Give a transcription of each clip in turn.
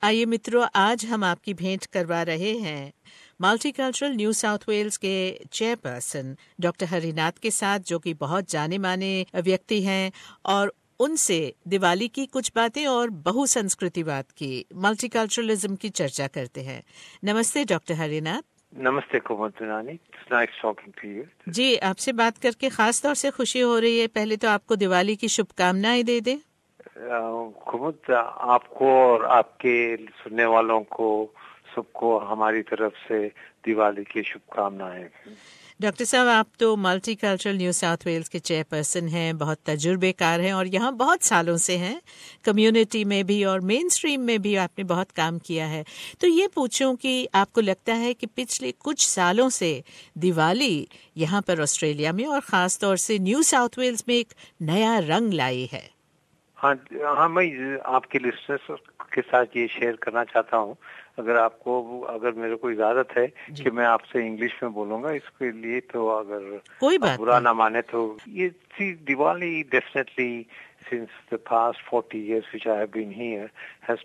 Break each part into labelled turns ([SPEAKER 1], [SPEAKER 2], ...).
[SPEAKER 1] आइए मित्रों, आज हम आपकी भेंट करवा रहे हैं मल्टीकल्चरल न्यू साउथ वेल्स के चेयरपर्सन डॉक्टर हरिनाथ के साथ, जो कि बहुत जाने माने व्यक्ति हैं, और उनसे दिवाली की कुछ बातें और बहुसंस्कृतिवाद की, मल्टीकल्चरलिज्म की चर्चा करते हैं। नमस्ते डॉक्टर हरिनाथ।
[SPEAKER 2] नमस्ते Kumudrani, it's nice talking to you.
[SPEAKER 1] जी, आपसे बात करके खास तौर से खुशी हो रही है। पहले तो आपको दिवाली की शुभकामनाएं दे दें।
[SPEAKER 2] कुमुद, आपको और आपके सुनने वालों को सबको हमारी तरफ से दिवाली की शुभकामनाएं।
[SPEAKER 1] डॉक्टर साहब, आप तो मल्टीकल्चरल न्यू साउथ वेल्स के चेयरपर्सन हैं, बहुत तजुर्बेकार हैं और यहाँ बहुत सालों से हैं। कम्युनिटी में भी और मेन स्ट्रीम में भी आपने बहुत काम किया है। तो ये पूछूं कि आपको लगता है कि पिछले कुछ सालों से दिवाली यहाँ पर ऑस्ट्रेलिया में और ख़ास तौर से न्यू साउथ वेल्स में एक नया रंग लाई है?
[SPEAKER 2] हाँ, मैं आपके लिस्टनर्स के साथ ये शेयर करना चाहता हूँ। अगर मेरे को इजाजत है कि मैं आपसे इंग्लिश में बोलूंगा, इसके लिए तो अगर
[SPEAKER 1] कोई
[SPEAKER 2] आप
[SPEAKER 1] बात
[SPEAKER 2] बुरा
[SPEAKER 1] नहीं।
[SPEAKER 2] ना माने तो ये Diwali definitely since the past 40 years which I have been here has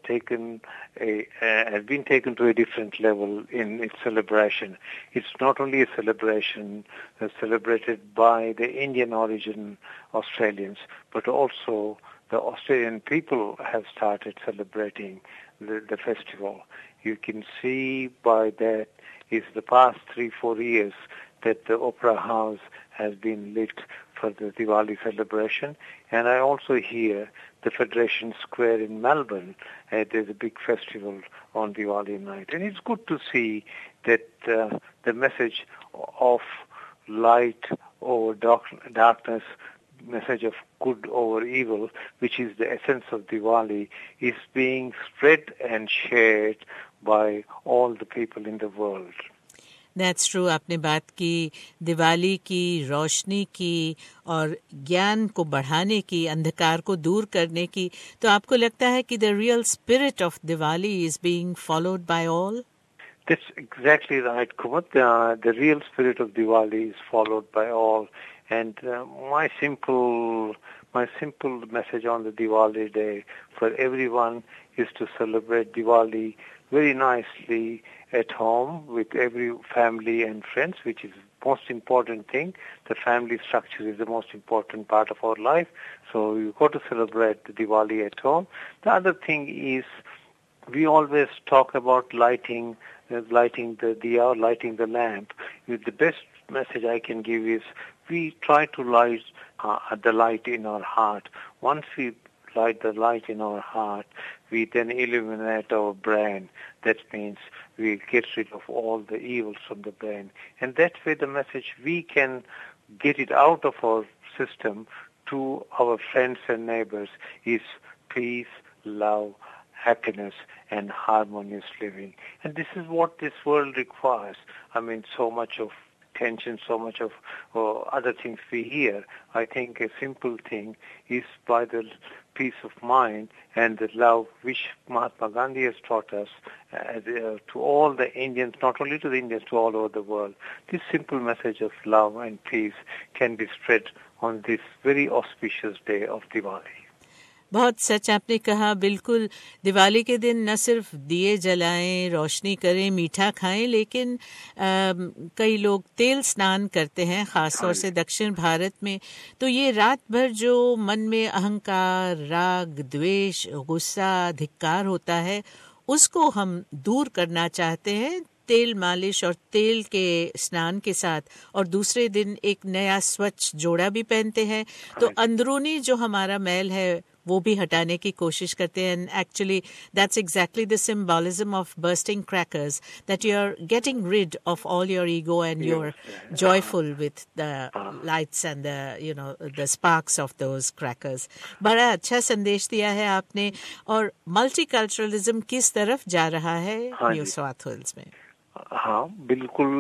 [SPEAKER 2] been taken to a different level in its celebration. It's not only a celebration celebrated by the Indian origin Australians, but also the Australian people have started celebrating the festival. You can see by that is the past 3-4 years that the Opera House has been lit for the Diwali celebration. And I also hear the Federation Square in Melbourne, there's a big festival on Diwali night. And it's good to see that the message of light over darkness, message of good over evil, which is the essence of Diwali, is being spread and shared by all the people in the world.
[SPEAKER 1] That's true. आपने बात की दिवाली की, रोशनी की और ज्ञान को बढ़ाने की, अंधकार को दूर करने की। तो आपको लगता है कि the real spirit of Diwali is being followed by all?
[SPEAKER 2] That's exactly right, Kumut. The real spirit of Diwali is followed by all. And my simple message on the Diwali day for everyone is to celebrate Diwali very nicely at home with every family and friends, which is the most important thing. The family structure is the most important part of our life. So you got to celebrate the Diwali at home. The other thing is we always talk about lighting the diya, lighting the lamp. The best message I can give is we try to light the light in our heart. Once we light the light in our heart, we then illuminate our brain. That means we get rid of all the evils from the brain. And that way the message, we can get it out of our system to our friends and neighbors, is peace, love, happiness, and harmonious living. And this is what this world requires. I mean, so much of tension, so much of other things we hear. I think a simple thing is by the peace of mind and the love which Mahatma Gandhi has taught us to all the Indians, not only to the Indians, to all over the world. This simple message of love and peace can be spread on this very auspicious day of Diwali.
[SPEAKER 1] बहुत सच आपने कहा। बिल्कुल, दिवाली के दिन न सिर्फ दिए जलाएं, रोशनी करें, मीठा खाएं, लेकिन कई लोग तेल स्नान करते हैं, खास तौर से दक्षिण भारत में। तो ये रात भर जो मन में अहंकार, राग, द्वेष, गुस्सा, धिक्कार होता है, उसको हम दूर करना चाहते हैं तेल मालिश और तेल के स्नान के साथ, और दूसरे दिन एक नया स्वच्छ जोड़ा भी पहनते हैं। तो अंदरूनी जो हमारा मैल है वो भी हटाने की कोशिश करते हैं। And actually that's exactly the symbolism of bursting crackers, that you are getting rid of all your ego and you are joyful with the lights and the sparks of those crackers. बड़ा अच्छा संदेश दिया है आपने। और multiculturalism किस तरफ जा रहा है न्यू साउथ वेल्स में?
[SPEAKER 2] हाँ, बिल्कुल।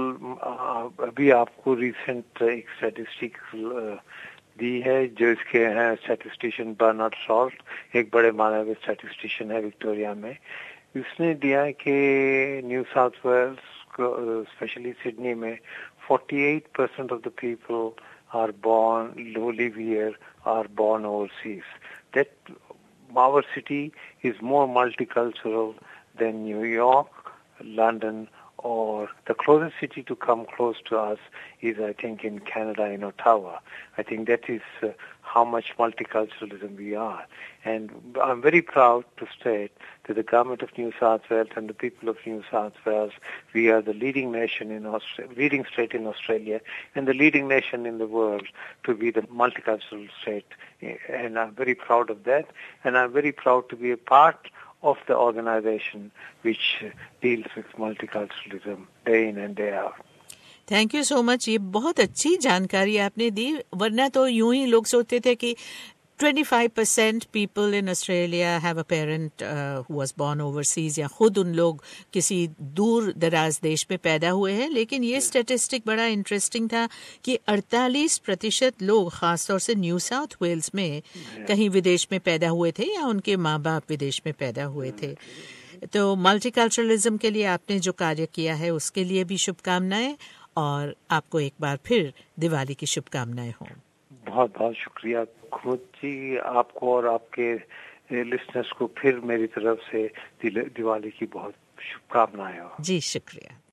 [SPEAKER 2] अभी आपको रिसेंट एक स्टैटिस्टिक दी है जो इसके हैं स्टैटिस्टिशियन बर्नार्ड सॉल्ट, एक बड़े माने हुए स्टैटिस्टिशियन है विक्टोरिया में। इसने दिया है कि New South Wales, specially Sydney में 48% of the people are born who live here are born overseas. That our city is more multicultural than New York, London, or the closest city to come close to us is, I think, in Canada, in Ottawa. I think that is how much multiculturalism we are. And I'm very proud to state that the government of New South Wales and the people of New South Wales, we are the leading nation in leading state in Australia and the leading nation in the world to be the multicultural state. And I'm very proud of that. And I'm very proud to be a part of the organization which deals with multiculturalism day in and day out.
[SPEAKER 1] Thank you so much. ये बहुत अच्छी जानकारी आपने दी, वरना तो यूं ही लोग सोचते थे कि 25% people in Australia have a parent who was born overseas, या खुद उन लोग किसी दूर दराज देश में पैदा हुए हैं. लेकिन ये स्टैटिस्टिक बड़ा इंटरेस्टिंग था कि 48% लोग खासतौर से न्यू साउथ वेल्स में कहीं विदेश में पैदा हुए थे या उनके माँ बाप विदेश में पैदा हुए थे. तो मल्टीकल्चरलिज्म के लिए आपने जो कार्य किया है उसके लिए भी शुभकामनाएं, और आपको एक बार फिर दिवाली की शुभकामनाएं हों.
[SPEAKER 2] बहुत बहुत शुक्रिया खुद जी, आपको और आपके लिसनर्स को फिर मेरी तरफ से दिवाली की बहुत शुभकामनाएं हो.
[SPEAKER 1] जी शुक्रिया.